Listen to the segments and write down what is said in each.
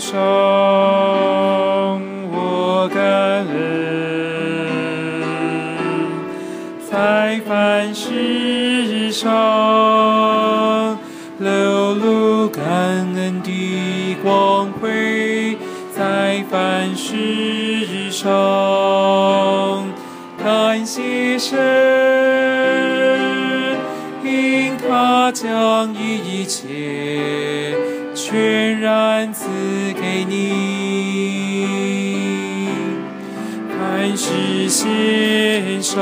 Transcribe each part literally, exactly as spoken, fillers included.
上，我感恩，在凡事上流露感恩的光辉，在凡事上感谢神，因他将一切全然赐给你，凡事献上，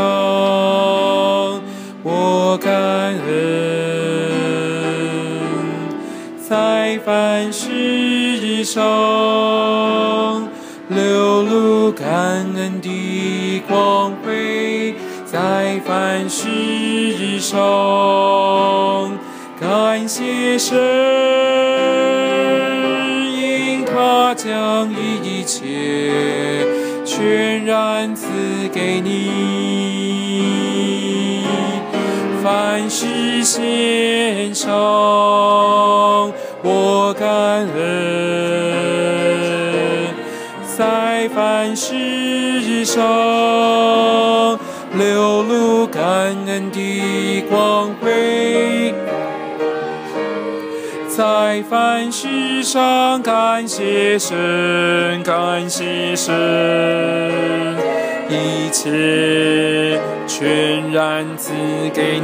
我感恩，在凡事上流露感恩的光辉，在凡事上感谢神，因他将一切全然赐给你，凡事献上，我感恩，在凡事上流露感恩的光辉，在凡事上感谢神，感谢神，一切全然赐给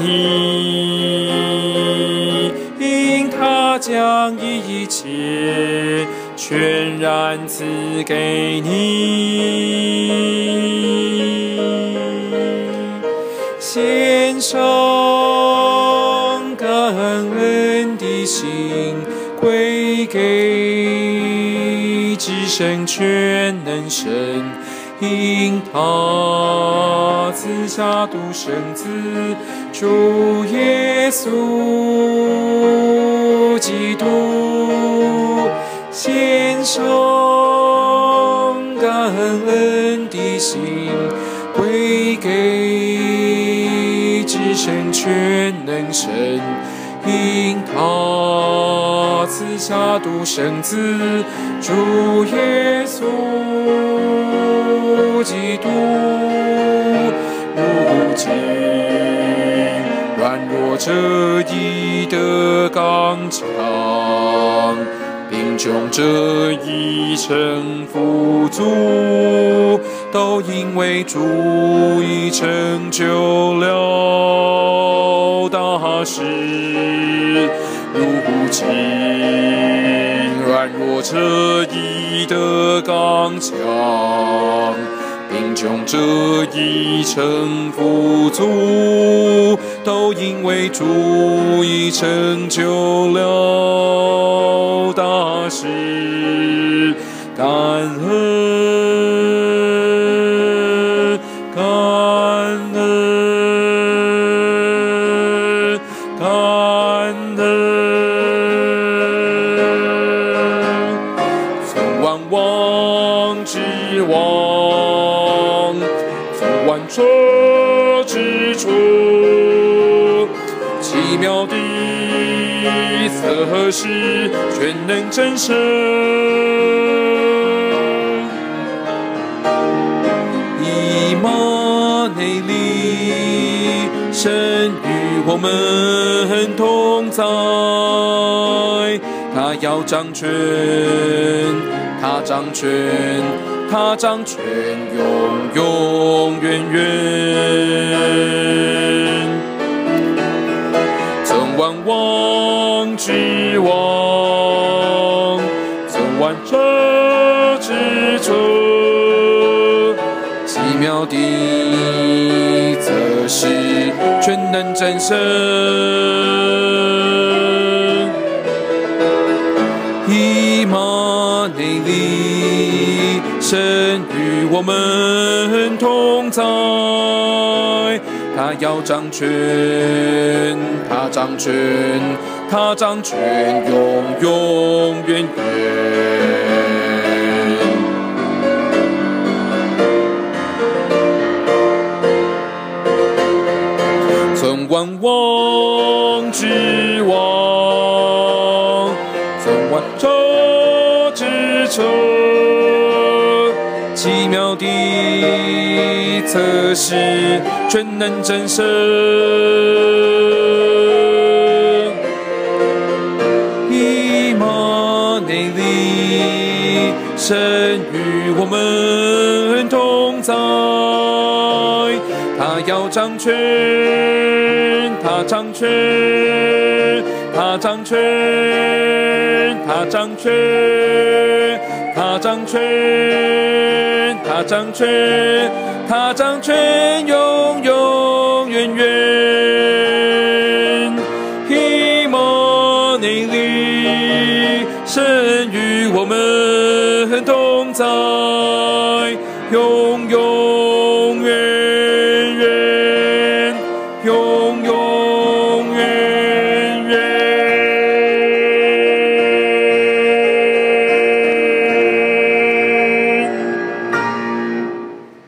你，因他将一切全然赐给你，献上感恩的心归给至圣全能神，因他赐下独生子主耶稣基督，献上感恩的心归给至圣全能神，因他赐下独生子主耶稣基督，如今软弱者已得刚强，贫穷者已成富足，都因为主已成就了大事。如今软弱者已得刚强，贫穷者已成富足，都因为主已成就了大事。感恩，感恩，感恩。从万王之王，从万主之主，奇妙的测试，全能真神，以马内利，神与我们同在，他要掌权，他掌权，他掌权，永永远远。曾万王之王，曾万者之主，奇妙的则是全能真神，以马内利，神与我们同在，他要掌权，他掌权，他掌权，永永远远。曾万王之王，曾万者之车，奇妙的测试，全能战胜。以马内利，神与我们同在。他要掌权，他掌权，他掌权，他掌权，他掌权，他掌权，他掌权，永永远远。以马内利，神与我们同在，永永。